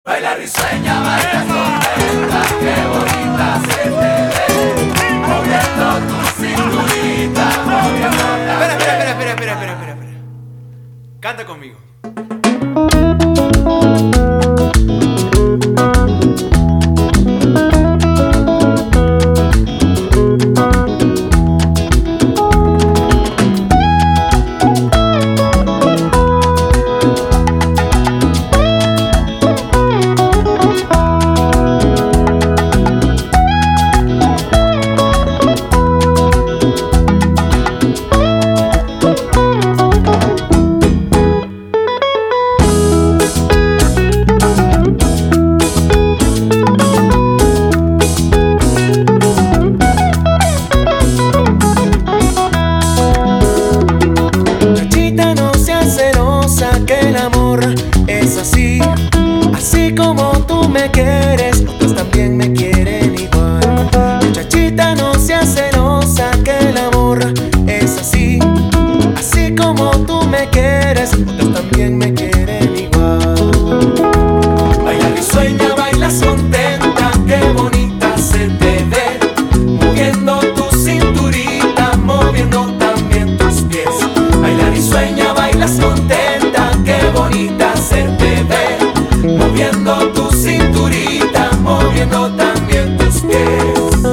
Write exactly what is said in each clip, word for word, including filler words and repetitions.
Baila risueña, baila contenta, qué bonita se te ve, moviendo tu cinturita, moviendo la... Espera, espera, espera, espera, espera, espera, espera, espera. Canta conmigo. Es así, así como tú me quieres, otros también me quieren igual. Muchachita, no seas celosa, que el amor es así, así como tú me quieres, otros también me quieren igual. Baila risueña, bailas contenta, qué bonita se te ve, moviendo tu cinturita, moviendo también tus pies. Baila risueña, bailas contenta, qué bonita se te ve, moviendo tu cinturita, moviendo también tus pies.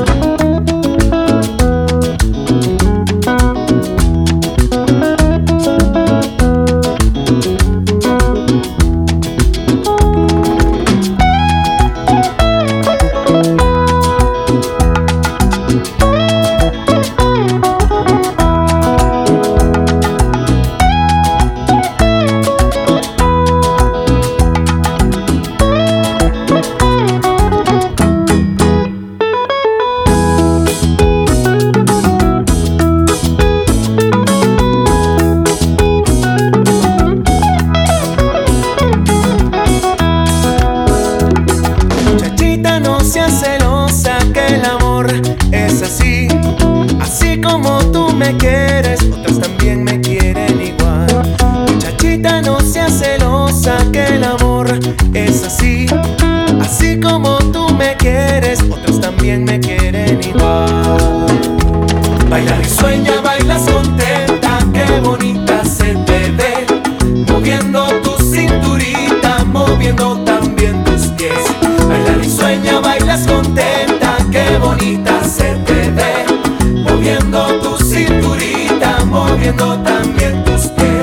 Celosa, que el amor es así, así como tú me quieres, otros también me quieren igual. Muchachita, no seas celosa, que el amor es así, así como tú me quieres, otros también me quieren igual. Baila risueña, bailas contenta, qué bonita se te ve, moviendo tu cinturita, moviendo también tus pies. Baila risueña, bailas contenta, qué bonita se te ve, moviendo tu cinturita, moviendo también tus pies.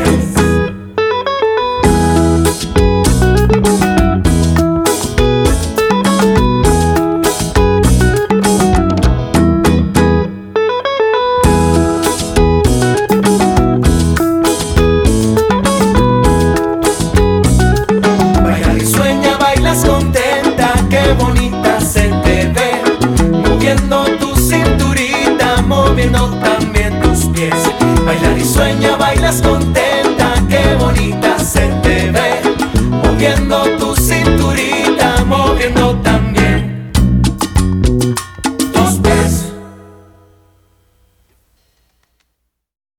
Baila risueña, bailas contenta, qué bonita se te ve, moviendo tu cinturita, moviendo también tus pies. Baila risueña, bailas contenta.